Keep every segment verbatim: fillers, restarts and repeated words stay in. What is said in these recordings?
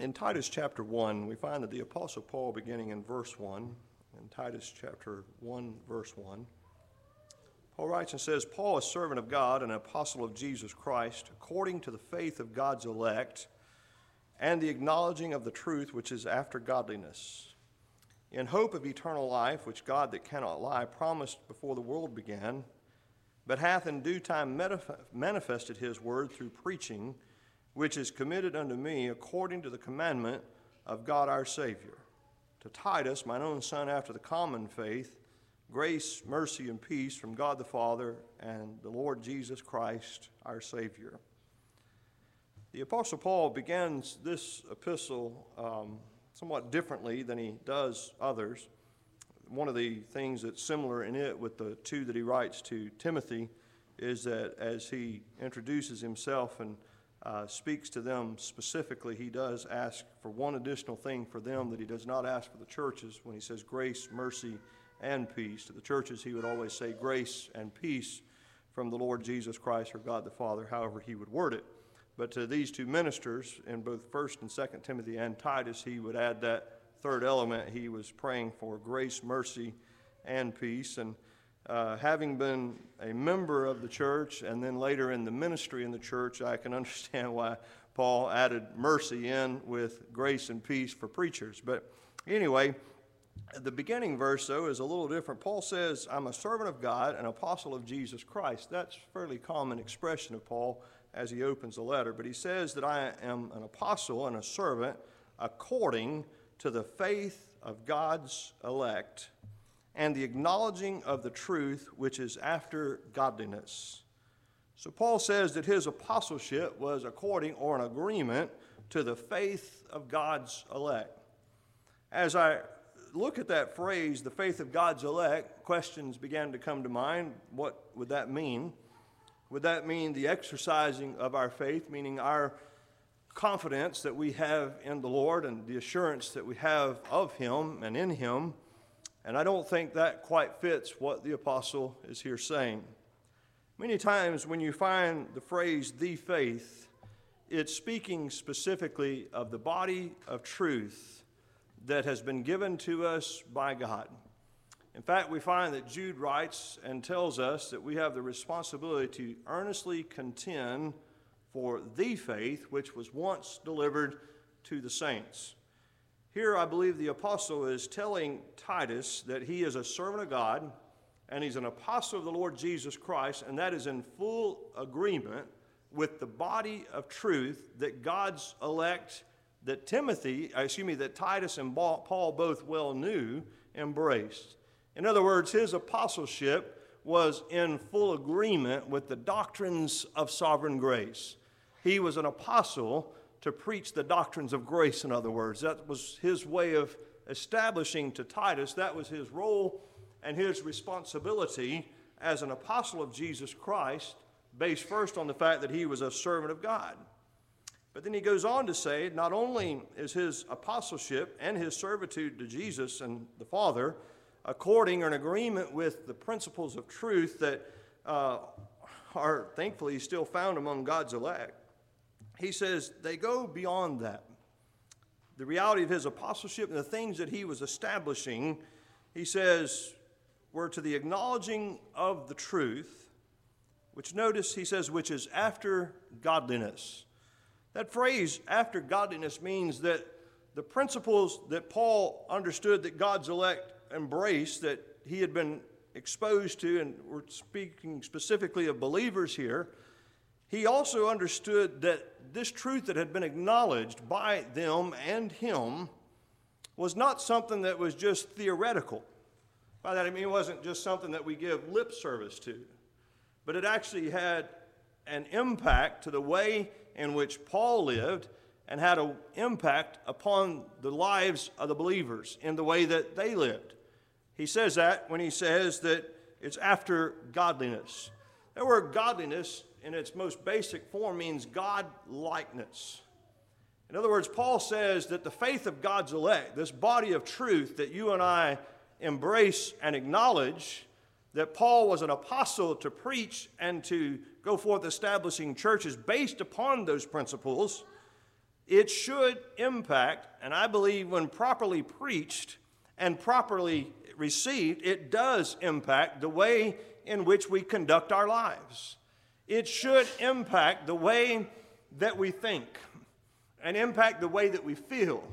In Titus chapter one, we find that the Apostle Paul, beginning in verse one, in Titus chapter one, verse one, Paul writes and says, Paul, a servant of God and an apostle of Jesus Christ, according to the faith of God's elect and the acknowledging of the truth which is after godliness, in hope of eternal life, which God that cannot lie promised before the world began, but hath in due time manifested his word through preaching, which is committed unto me according to the commandment of God our Savior. To Titus, mine own son after the common faith, grace, mercy, and peace from God the Father and the Lord Jesus Christ our Savior. The Apostle Paul begins this epistle um, somewhat differently than he does others. One of the things that's similar in it with the two that he writes to Timothy is that as he introduces himself and Uh, speaks to them specifically, he does ask for one additional thing for them that he does not ask for the churches when he says grace, mercy, and peace. To the churches, he would always say grace and peace from the Lord Jesus Christ or God the Father, however he would word it. But to these two ministers, in both First and Second Timothy and Titus, he would add that third element. He was praying for grace, mercy, and peace. And Uh, having been a member of the church and then later in the ministry in the church, I can understand why Paul added mercy in with grace and peace for preachers. But anyway, the beginning verse, though, is a little different. Paul says, I'm a servant of God, an apostle of Jesus Christ. That's a fairly common expression of Paul as he opens the letter. But he says that I am an apostle and a servant according to the faith of God's elect and the acknowledging of the truth which is after godliness. So Paul says that his apostleship was according or an agreement to the faith of God's elect. As I look at that phrase, the faith of God's elect, questions began to come to mind. What would that mean? Would that mean the exercising of our faith, meaning our confidence that we have in the Lord and the assurance that we have of Him and in Him? And I don't think that quite fits what the apostle is here saying. Many times when you find the phrase, the faith, it's speaking specifically of the body of truth that has been given to us by God. In fact, we find that Jude writes and tells us that we have the responsibility to earnestly contend for the faith which was once delivered to the saints. Here, I believe the apostle is telling Titus that he is a servant of God and he's an apostle of the Lord Jesus Christ, and that is in full agreement with the body of truth that God's elect, that Timothy, excuse me, that Titus and Paul both well knew, embraced. In other words, his apostleship was in full agreement with the doctrines of sovereign grace. He was an apostle to preach the doctrines of grace, in other words. That was his way of establishing to Titus. That was his role and his responsibility as an apostle of Jesus Christ, based first on the fact that he was a servant of God. But then he goes on to say, not only is his apostleship and his servitude to Jesus and the Father according or in agreement with the principles of truth that uh, are thankfully still found among God's elect, he says they go beyond that. The reality of his apostleship and the things that he was establishing, he says, were to the acknowledging of the truth, which notice he says, which is after godliness. That phrase, after godliness, means that the principles that Paul understood that God's elect embraced, that he had been exposed to, and we're speaking specifically of believers here, he also understood that this truth that had been acknowledged by them and him was not something that was just theoretical. By that I mean it wasn't just something that we give lip service to, but it actually had an impact to the way in which Paul lived and had an impact upon the lives of the believers in the way that they lived. He says that when he says that it's after godliness. That word godliness in its most basic form means God-likeness. In other words, Paul says that the faith of God's elect, this body of truth that you and I embrace and acknowledge, that Paul was an apostle to preach and to go forth establishing churches based upon those principles, it should impact, and I believe when properly preached and properly received, it does impact the way in which we conduct our lives. It should impact the way that we think and impact the way that we feel,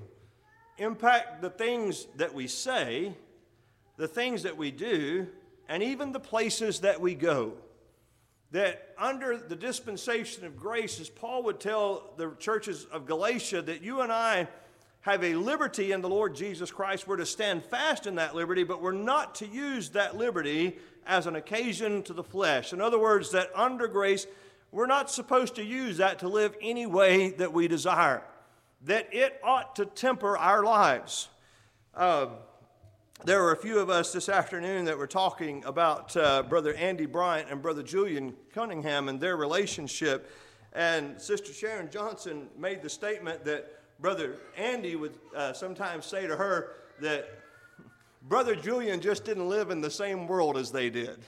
impact the things that we say, the things that we do, and even the places that we go. That under the dispensation of grace, as Paul would tell the churches of Galatia, that you and I have a liberty in the Lord Jesus Christ. We're to stand fast in that liberty, but we're not to use that liberty as an occasion to the flesh. In other words, that under grace, we're not supposed to use that to live any way that we desire. That it ought to temper our lives. Uh, There were a few of us this afternoon that were talking about uh, Brother Andy Bryant and Brother Julian Cunningham and their relationship. And Sister Sharon Johnson made the statement that Brother Andy would uh, sometimes say to her that Brother Julian just didn't live in the same world as they did.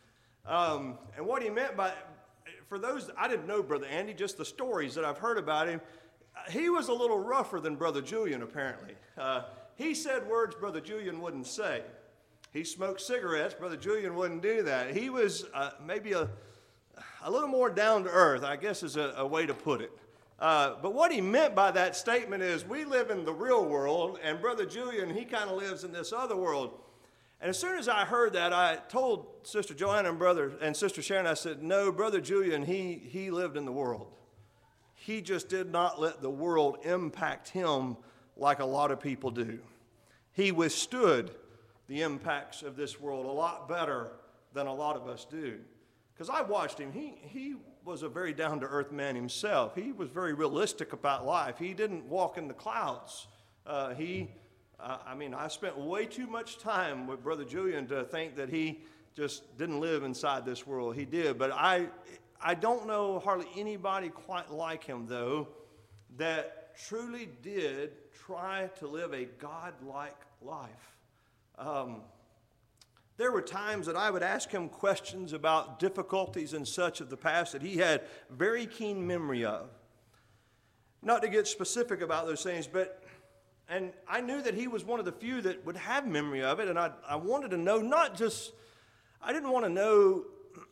um, and what he meant by, for those, I didn't know Brother Andy, just the stories that I've heard about him, he was a little rougher than Brother Julian apparently. Uh, He said words Brother Julian wouldn't say. He smoked cigarettes. Brother Julian wouldn't do that. He was uh, maybe a, a little more down to earth, I guess is a, a way to put it. Uh, but what he meant by that statement is we live in the real world, and Brother Julian, he kind of lives in this other world. And as soon as I heard that, I told Sister Joanna and Brother and Sister Sharon, I said, no, Brother Julian, he, he lived in the world. He just did not let the world impact him like a lot of people do. He withstood the impacts of this world a lot better than a lot of us do. Because I watched him. He, he was a very down-to-earth man himself. He was very realistic about life. He didn't walk in the clouds. Uh, he, uh, I mean, I spent way too much time with Brother Julian to think that he just didn't live inside this world. He did. But I, I don't know hardly anybody quite like him, though, that truly did try to live a God-like life. Um, there were times that I would ask him questions about difficulties and such of the past that he had very keen memory of. Not to get specific about those things, but, and I knew that he was one of the few that would have memory of it, and I, I wanted to know, not just, I didn't want to know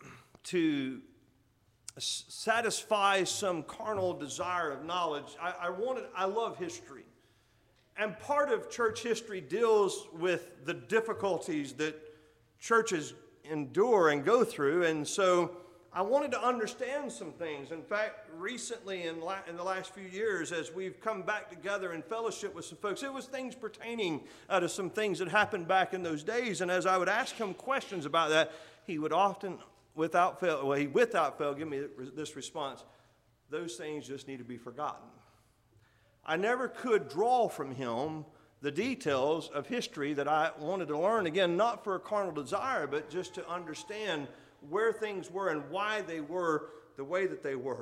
to satisfy some carnal desire of knowledge. I, I wanted, I love history. And part of church history deals with the difficulties that churches endure and go through. And so I wanted to understand some things. In fact, recently in, la- in the last few years, as we've come back together in fellowship with some folks, it was things pertaining uh, to some things that happened back in those days. And as I would ask him questions about that, he would often, without fail, well, he without fail, give me this response: those things just need to be forgotten. I never could draw from him the details of history that I wanted to learn, again, not for a carnal desire, but just to understand where things were and why they were the way that they were.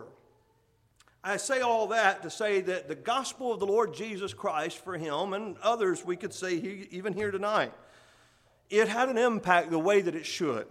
I say all that to say that the gospel of the Lord Jesus Christ for him and others, we could say he, even here tonight, it had an impact the way that it should.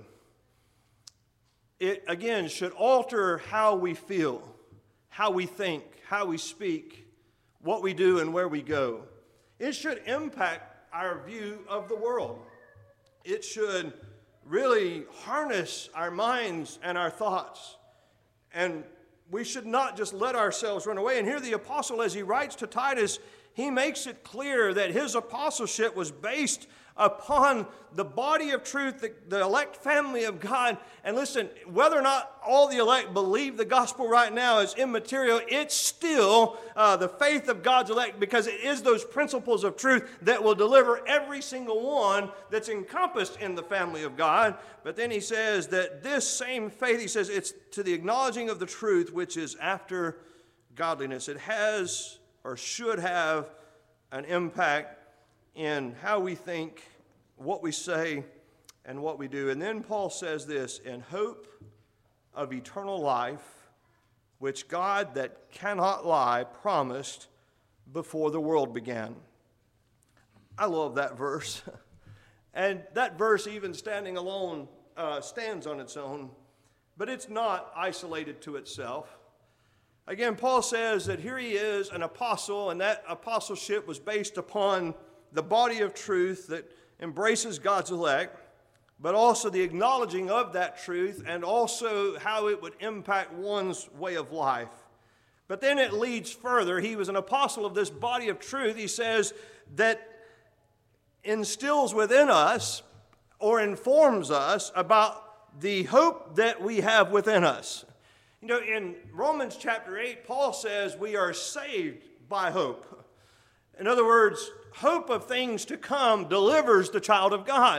It, again, should alter how we feel, how we think, how we speak, what we do and where we go. It should impact our view of the world. It should really harness our minds and our thoughts. And we should not just let ourselves run away. And here the apostle, as he writes to Titus, he makes it clear that his apostleship was based upon the body of truth, the, the elect family of God. And listen, whether or not all the elect believe the gospel right now is immaterial. It's still uh, the faith of God's elect, because it is those principles of truth that will deliver every single one that's encompassed in the family of God. But then he says that this same faith, he says, it's to the acknowledging of the truth, which is after godliness. It has or should have an impact in how we think, what we say, and what we do. And then Paul says this: in hope of eternal life, which God that cannot lie promised before the world began. I love that verse. And that verse, even standing alone, uh, stands on its own, but it's not isolated to itself. Again, Paul says that here he is, an apostle, and that apostleship was based upon the body of truth that embraces God's elect, but also the acknowledging of that truth and also how it would impact one's way of life. But then it leads further. He was an apostle of this body of truth. He says that instills within us or informs us about the hope that we have within us. You know, in Romans chapter eight, Paul says we are saved by hope. In other words, hope of things to come delivers the child of God.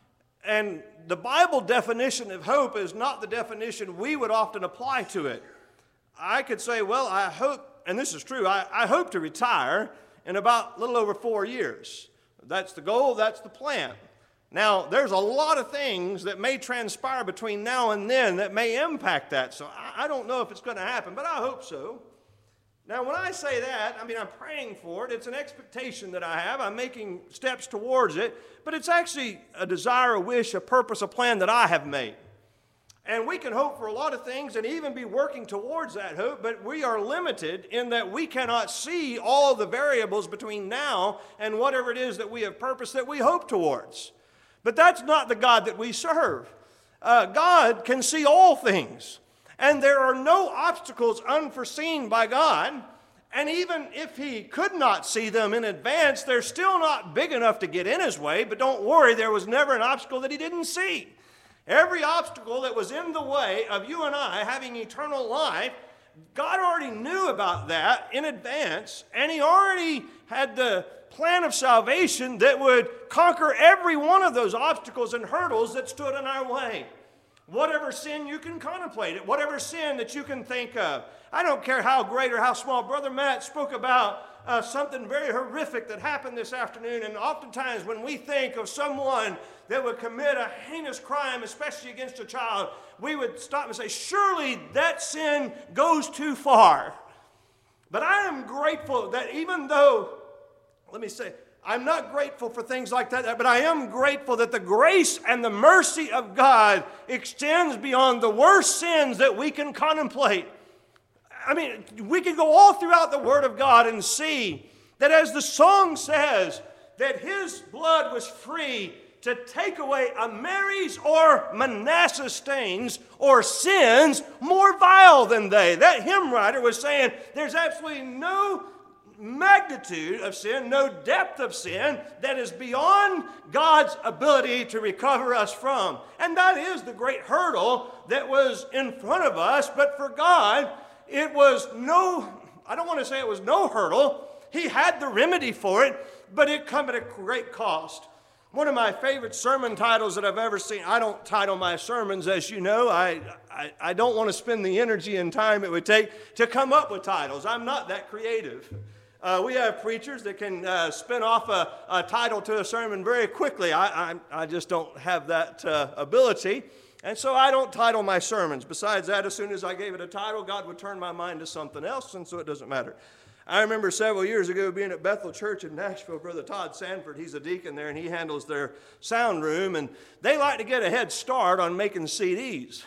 And the Bible definition of hope is not the definition we would often apply to it. I could say, well, I hope, and this is true, I, I hope to retire in about a little over four years. That's the goal, that's the plan. Now, there's a lot of things that may transpire between now and then that may impact that. So I, I don't know if it's going to happen, but I hope so. Now, when I say that, I mean, I'm praying for it. It's an expectation that I have. I'm making steps towards it. But it's actually a desire, a wish, a purpose, a plan that I have made. And we can hope for a lot of things and even be working towards that hope, but we are limited in that we cannot see all the variables between now and whatever it is that we have purpose that we hope towards. But that's not the God that we serve. Uh, God can see all things. And there are no obstacles unforeseen by God. And even if he could not see them in advance, they're still not big enough to get in his way. But don't worry, there was never an obstacle that he didn't see. Every obstacle that was in the way of you and I having eternal life, God already knew about that in advance. And he already had the plan of salvation that would conquer every one of those obstacles and hurdles that stood in our way. Whatever sin you can contemplate it, whatever sin that you can think of. I don't care how great or how small. Brother Matt spoke about uh, something very horrific that happened this afternoon, and oftentimes when we think of someone that would commit a heinous crime, especially against a child, we would stop and say, surely that sin goes too far. But I am grateful that even though, let me say, I'm not grateful for things like that, but I am grateful that the grace and the mercy of God extends beyond the worst sins that we can contemplate. I mean, we can go all throughout the Word of God and see that as the song says, that his blood was free to take away a Mary's or Manasseh stains or sins more vile than they. That hymn writer was saying there's absolutely no magnitude of sin, no depth of sin that is beyond God's ability to recover us from. And that is the great hurdle that was in front of us. But for God, it was no, I don't want to say it was no hurdle. He had the remedy for it, but it came at a great cost. One of my favorite sermon titles that I've ever seen, I don't title my sermons, as you know. I, I, I don't want to spend the energy and time it would take to come up with titles. I'm not that creative. Uh, we have preachers that can uh, spin off a, a title to a sermon very quickly. I, I, I just don't have that uh, ability, and so I don't title my sermons. Besides that, as soon as I gave it a title, God would turn my mind to something else, and so it doesn't matter. I remember several years ago being at Bethel Church in Nashville. Brother Todd Sanford, he's a deacon there, and he handles their sound room, and they like to get a head start on making C Ds.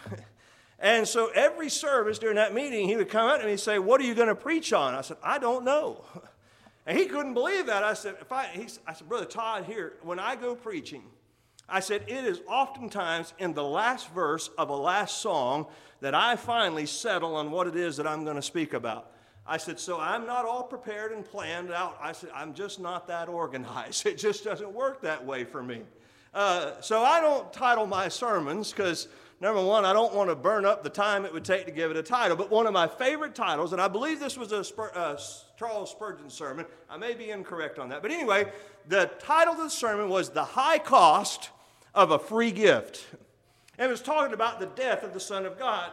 And so every service during that meeting, he would come out and he'd say, what are you going to preach on? I said, I don't know. And he couldn't believe that. I said, if I, he, I said, Brother Todd, here, when I go preaching, I said, it is oftentimes in the last verse of a last song that I finally settle on what it is that I'm going to speak about. I said, so I'm not all prepared and planned out. I said, I'm just not that organized. It just doesn't work that way for me. Uh, so I don't title my sermons because, number one, I don't want to burn up the time it would take to give it a title. But one of my favorite titles, and I believe this was a Spur, uh, Charles Spurgeon sermon. I may be incorrect on that. But anyway, the title of the sermon was The High Cost of a Free Gift. And it was talking about the death of the Son of God.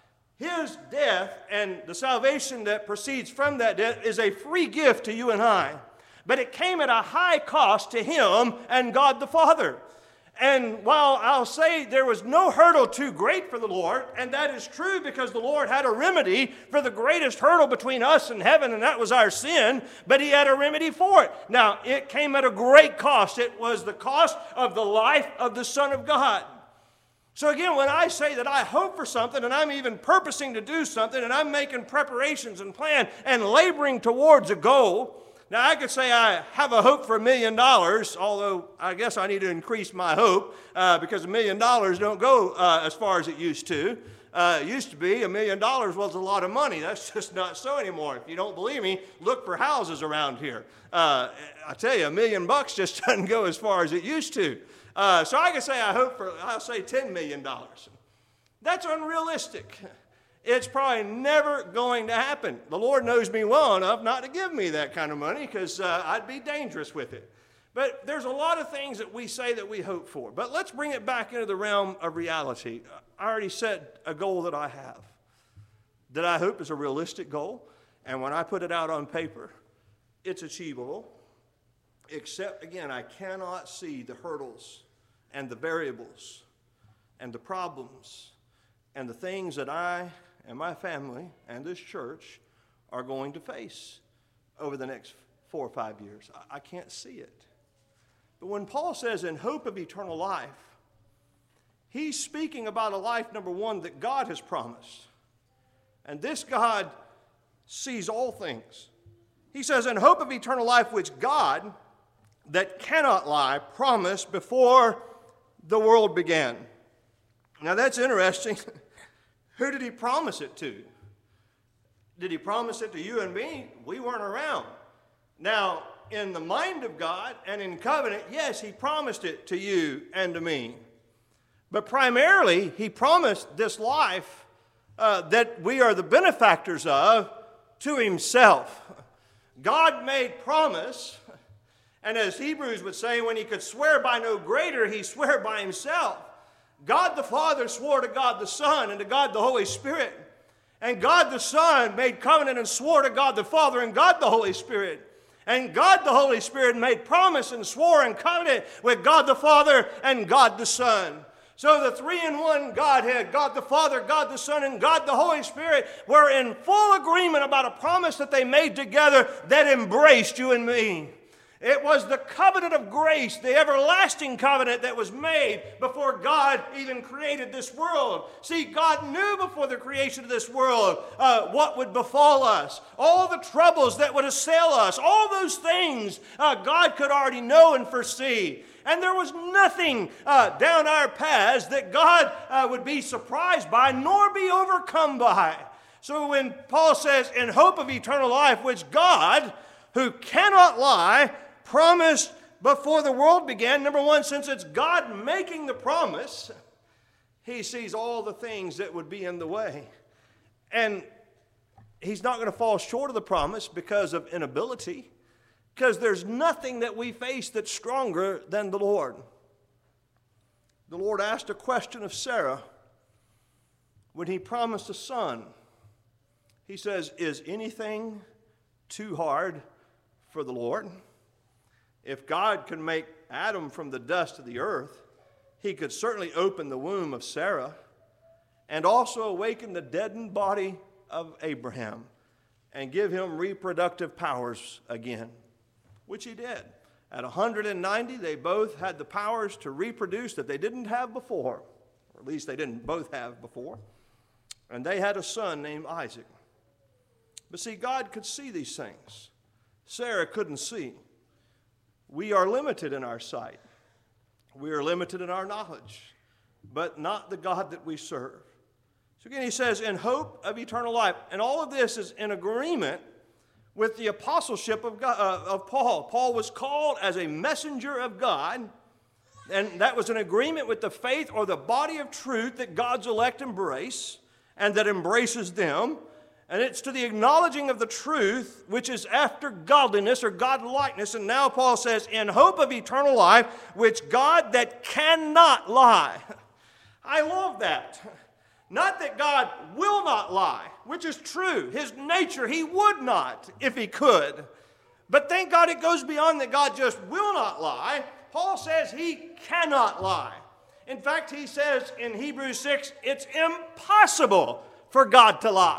His death and the salvation that proceeds from that death is a free gift to you and I. But it came at a high cost to him and God the Father. And while I'll say there was no hurdle too great for the Lord, and that is true because the Lord had a remedy for the greatest hurdle between us and heaven, and that was our sin, but he had a remedy for it. Now, it came at a great cost. It was the cost of the life of the Son of God. So again, when I say that I hope for something and I'm even purposing to do something and I'm making preparations and plan and laboring towards a goal, now I could say I have a hope for a million dollars, although I guess I need to increase my hope uh, because a million dollars don't go uh, as far as it used to. Uh, it used to be a million dollars was a lot of money. That's just not so anymore. If you don't believe me, look for houses around here. Uh, I tell you, a million bucks just doesn't go as far as it used to. Uh, so I can say I hope for, I'll say ten million dollars. That's unrealistic. It's probably never going to happen. The Lord knows me well enough not to give me that kind of money because uh, I'd be dangerous with it. But there's a lot of things that we say that we hope for. But let's bring it back into the realm of reality. I already said a goal that I have, that I hope is a realistic goal. And when I put it out on paper, it's achievable. Except, again, I cannot see the hurdles and the variables and the problems and the things that I and my family and this church are going to face over the next four or five years. I, I can't see it. But when Paul says, in hope of eternal life, he's speaking about a life, number one, that God has promised. And this God sees all things. He says, in hope of eternal life, which God, that cannot lie, promised before the world began. Now that's interesting. Who did he promise it to? Did he promise it to you and me? We weren't around. Now, in the mind of God and in covenant, yes, he promised it to you and to me. But primarily, he promised this life uh, that we are the benefactors of to himself. God made promise. And as Hebrews would say, when he could swear by no greater, he swore by himself. God the Father swore to God the Son and to God the Holy Spirit. And God the Son made covenant and swore to God the Father and God the Holy Spirit. And God the Holy Spirit made promise and swore and covenant with God the Father and God the Son. So the three-in-one Godhead, God the Father, God the Son, and God the Holy Spirit were in full agreement about a promise that they made together that embraced you and me. It was the covenant of grace, the everlasting covenant that was made before God even created this world. See, God knew before the creation of this world uh, what would befall us, all the troubles that would assail us, all those things uh, God could already know and foresee. And there was nothing uh, down our paths that God uh, would be surprised by nor be overcome by. So when Paul says, in hope of eternal life, which God, who cannot lie, promised before the world began, number one, since it's God making the promise, he sees all the things that would be in the way. And he's not going to fall short of the promise because of inability, because there's nothing that we face that's stronger than the Lord. The Lord asked a question of Sarah when he promised a son. He says, is anything too hard for the Lord? If God could make Adam from the dust of the earth, he could certainly open the womb of Sarah and also awaken the deadened body of Abraham and give him reproductive powers again, which he did. At one hundred ninety, they both had the powers to reproduce that they didn't have before, or at least they didn't both have before. And they had a son named Isaac. But see, God could see these things. Sarah couldn't see. We are limited in our sight. We are limited in our knowledge, but not the God that we serve. So again, he says, in hope of eternal life. And all of this is in agreement with the apostleship of, God, uh, of Paul. Paul was called as a messenger of God, and that was in agreement with the faith or the body of truth that God's elect embrace and that embraces them. And it's to the acknowledging of the truth, which is after godliness or godlikeness. And now Paul says, in hope of eternal life, which God that cannot lie. I love that. Not that God will not lie, which is true. His nature, he would not if he could. But thank God it goes beyond that God just will not lie. Paul says he cannot lie. In fact, he says in Hebrews six, it's impossible for God to lie.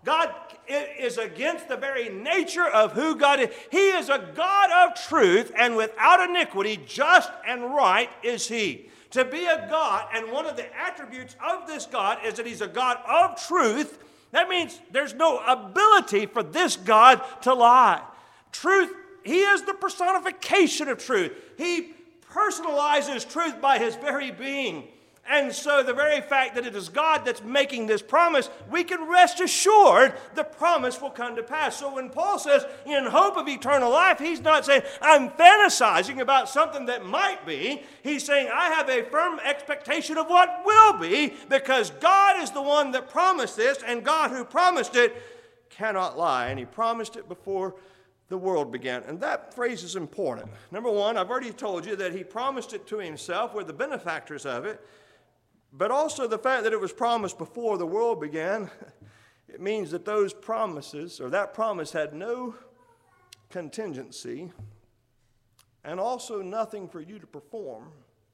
God is against the very nature of who God is. He is a God of truth, and without iniquity, just and right is He. To be a God, and one of the attributes of this God is that He's a God of truth. That means there's no ability for this God to lie. Truth, He is the personification of truth. He personalizes truth by His very being. And so the very fact that it is God that's making this promise, we can rest assured the promise will come to pass. So when Paul says, in hope of eternal life, he's not saying, I'm fantasizing about something that might be. He's saying, I have a firm expectation of what will be, because God is the one that promised this, and God who promised it cannot lie. And He promised it before the world began. And that phrase is important. Number one, I've already told you that He promised it to Himself. We're the benefactors of it. But also the fact that it was promised before the world began, it means that those promises, or that promise, had no contingency, and also nothing for you to perform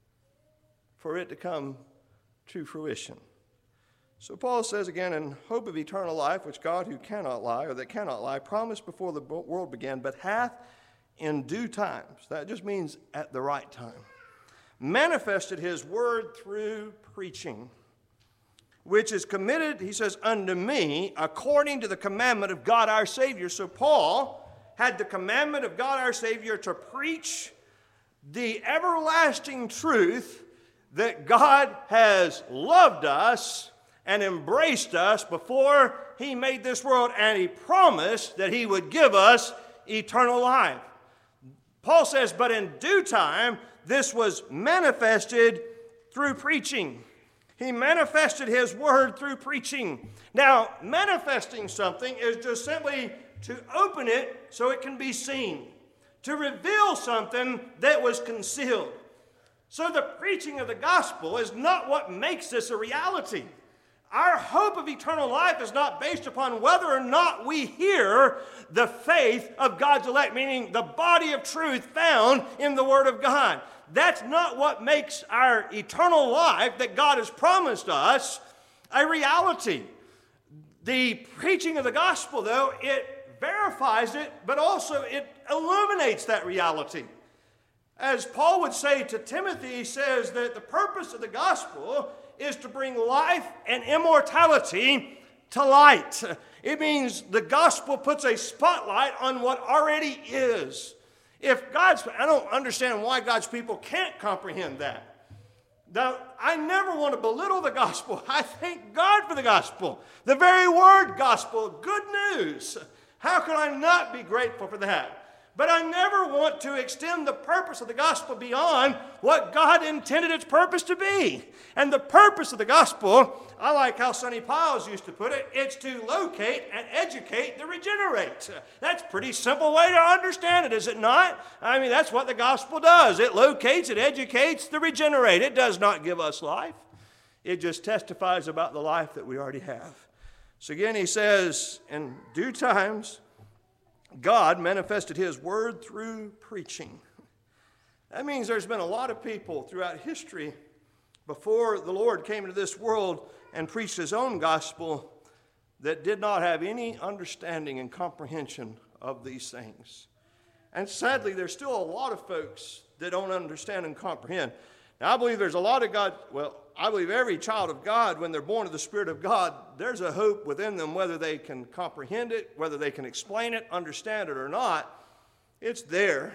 for it to come to fruition. So Paul says again, in hope of eternal life, which God who cannot lie, or that cannot lie, promised before the world began, but hath in due times, that just means at the right time, manifested His word through preaching, which is committed, he says, unto me, according to the commandment of God our Savior. So Paul had the commandment of God our Savior to preach the everlasting truth that God has loved us and embraced us before He made this world, and He promised that He would give us eternal life. Paul says, but in due time, this was manifested through preaching. He manifested His word through preaching. Now, manifesting something is just simply to open it so it can be seen, to reveal something that was concealed. So the preaching of the gospel is not what makes this a reality. Our hope of eternal life is not based upon whether or not we hear the faith of God's elect, meaning the body of truth found in the Word of God. That's not what makes our eternal life that God has promised us a reality. The preaching of the gospel, though, it verifies it, but also it illuminates that reality. As Paul would say to Timothy, he says that the purpose of the gospel is to bring life and immortality to light. It means the gospel puts a spotlight on what already is. If God's, I don't understand why God's people can't comprehend that. Now, I never want to belittle the gospel. I thank God for the gospel. The very word gospel, good news. How can I not be grateful for that? But I never want to extend the purpose of the gospel beyond what God intended its purpose to be. And the purpose of the gospel, I like how Sonny Piles used to put it, it's to locate and educate the regenerate. That's a pretty simple way to understand it, is it not? I mean, that's what the gospel does. It locates, it educates the regenerate. It does not give us life. It just testifies about the life that we already have. So again, he says, in due times, God manifested His word through preaching. That means there's been a lot of people throughout history before the Lord came into this world and preached His own gospel that did not have any understanding and comprehension of these things. And sadly, there's still a lot of folks that don't understand and comprehend. Now, I believe there's a lot of God, well, I believe every child of God, when they're born of the Spirit of God, there's a hope within them, whether they can comprehend it, whether they can explain it, understand it or not. It's there.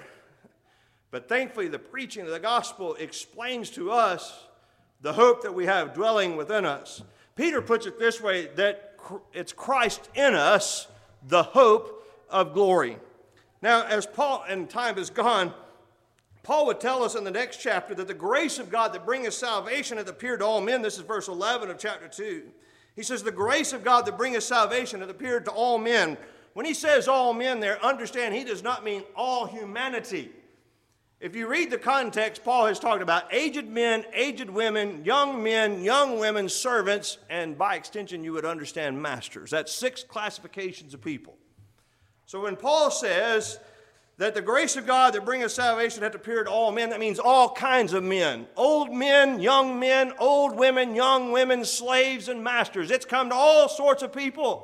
But thankfully, the preaching of the gospel explains to us the hope that we have dwelling within us. Peter puts it this way, that it's Christ in us, the hope of glory. Now, as Paul, and time is gone, Paul would tell us in the next chapter that the grace of God that bringeth salvation hath appeared to all men. This is verse eleven of chapter two. He says, the grace of God that bringeth salvation hath appeared to all men. When he says all men there, understand he does not mean all humanity. If you read the context, Paul has talked about aged men, aged women, young men, young women, servants, and by extension you would understand masters. That's six classifications of people. So when Paul says that the grace of God that bringeth salvation hath appeared to all men, that means all kinds of men. Old men, young men, old women, young women, slaves and masters. It's come to all sorts of people.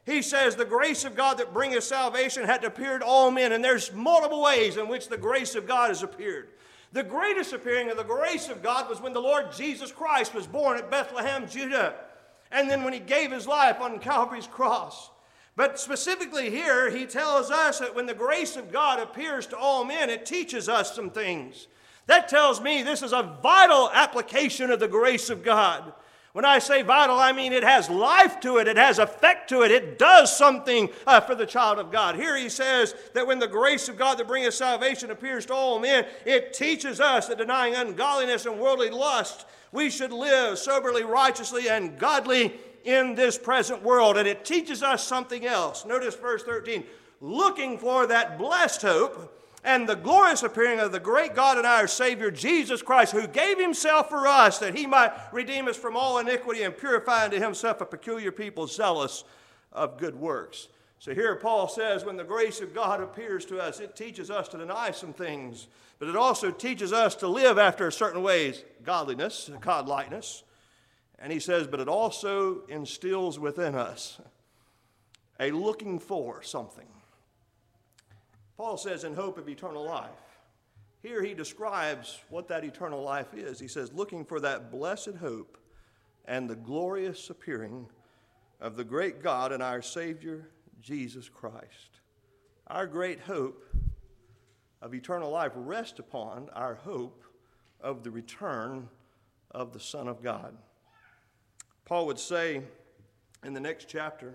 He says the grace of God that bringeth salvation hath appeared to all men. And there's multiple ways in which the grace of God has appeared. The greatest appearing of the grace of God was when the Lord Jesus Christ was born at Bethlehem, Judah. And then when he gave his life on Calvary's cross. But specifically here, he tells us that when the grace of God appears to all men, it teaches us some things. That tells me this is a vital application of the grace of God. When I say vital, I mean it has life to it. It has effect to it. It does something uh, for the child of God. Here he says that when the grace of God that bringeth salvation appears to all men, it teaches us that denying ungodliness and worldly lust, we should live soberly, righteously, and godly in this present world. And it teaches us something else. Notice verse thirteen. Looking for that blessed hope and the glorious appearing of the great God and our Savior, Jesus Christ, who gave himself for us that he might redeem us from all iniquity and purify unto himself a peculiar people zealous of good works. So here Paul says when the grace of God appears to us, it teaches us to deny some things, but it also teaches us to live after certain ways, godliness, godlikeness. And he says, but it also instills within us a looking for something. Paul says, in hope of eternal life. Here he describes what that eternal life is. He says, looking for that blessed hope and the glorious appearing of the great God and our Savior, Jesus Christ. Our great hope of eternal life rests upon our hope of the return of the Son of God. Paul would say in the next chapter,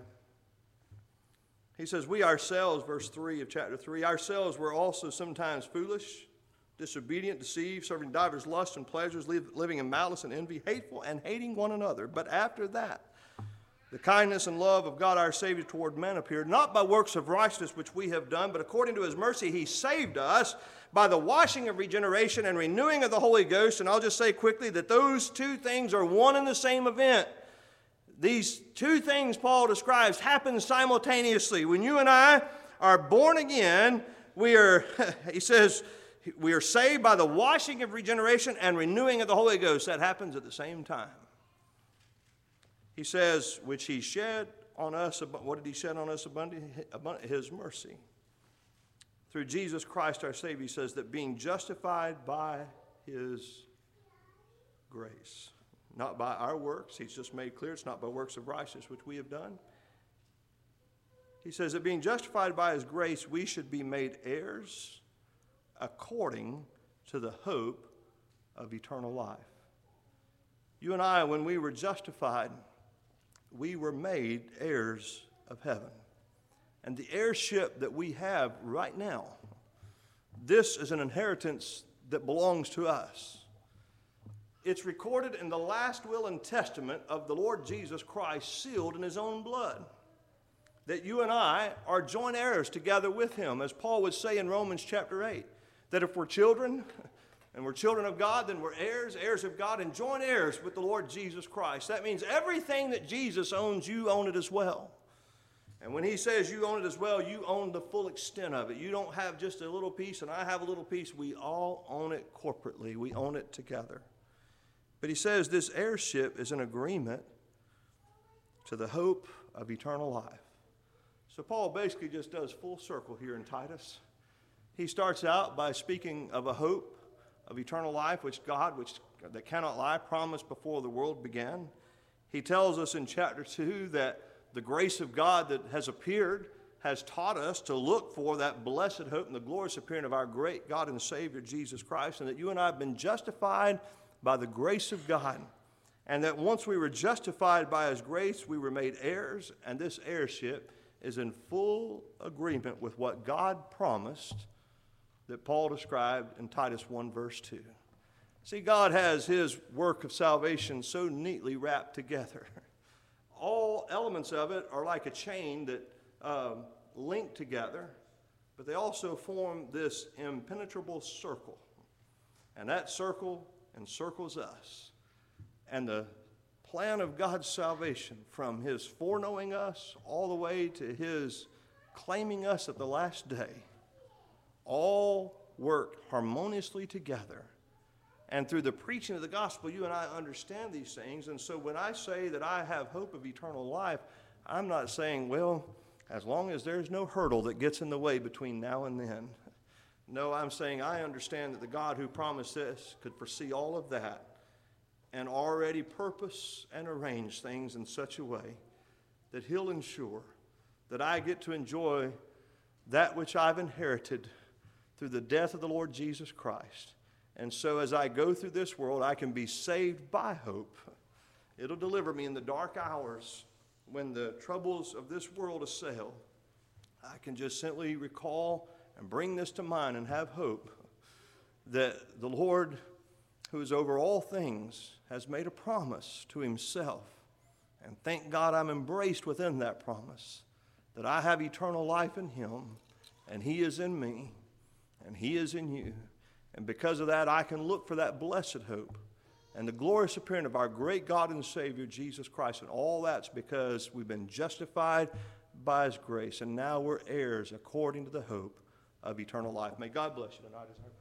he says, we ourselves, verse three of chapter three, ourselves were also sometimes foolish, disobedient, deceived, serving divers lusts and pleasures, living in malice and envy, hateful and hating one another. But after that, the kindness and love of God our Savior toward men appeared, not by works of righteousness which we have done, but according to his mercy he saved us by the washing of regeneration and renewing of the Holy Ghost. And I'll just say quickly that those two things are one and the same event. These two things Paul describes happen simultaneously. When you and I are born again, we are, he says, we are saved by the washing of regeneration and renewing of the Holy Ghost. That happens at the same time. He says, which he shed on us, what did he shed on us abundantly? His mercy. Through Jesus Christ our Savior, he says that being justified by his grace. Not by our works. He's just made clear it's not by works of righteousness which we have done. He says that being justified by his grace, we should be made heirs according to the hope of eternal life. You and I, when we were justified, we were made heirs of heaven. And the heirship that we have right now, this is an inheritance that belongs to us. It's recorded in the last will and testament of the Lord Jesus Christ, sealed in his own blood, that you and I are joint heirs together with him, as Paul would say in Romans chapter eight, that if we're children, and we're children of God, then we're heirs, heirs of God, and joint heirs with the Lord Jesus Christ. That means everything that Jesus owns, you own it as well. And when he says you own it as well, you own the full extent of it. You don't have just a little piece and I have a little piece. We all own it corporately. We own it together. But he says this heirship is an agreement to the hope of eternal life. So Paul basically just does full circle here in Titus. He starts out by speaking of a hope of eternal life, which God, which that cannot lie, promised before the world began. He tells us in chapter two that the grace of God that has appeared has taught us to look for that blessed hope and the glorious appearing of our great God and Savior, Jesus Christ, and that you and I have been justified by the grace of God, and that once we were justified by his grace, we were made heirs, and this heirship is in full agreement with what God promised that Paul described in Titus one verse two. See, God has his work of salvation so neatly wrapped together. All elements of it are like a chain that um, link together, but they also form this impenetrable circle, and that circle encircles us. And the plan of God's salvation, from his foreknowing us all the way to his claiming us at the last day, all work harmoniously together. And through the preaching of the gospel, you and I understand these things. And so when I say that I have hope of eternal life, I'm not saying, well, as long as there's no hurdle that gets in the way between now and then. No, I'm saying I understand that the God who promised this could foresee all of that and already purpose and arrange things in such a way that he'll ensure that I get to enjoy that which I've inherited through the death of the Lord Jesus Christ. And so as I go through this world, I can be saved by hope. It'll deliver me in the dark hours when the troubles of this world assail. I can just simply recall and bring this to mind and have hope that the Lord, who is over all things, has made a promise to himself. And thank God I'm embraced within that promise, that I have eternal life in him, and he is in me, and he is in you. And because of that, I can look for that blessed hope and the glorious appearing of our great God and Savior, Jesus Christ. And all that's because we've been justified by his grace, and now we're heirs according to the hope of eternal life. May God bless you tonight as I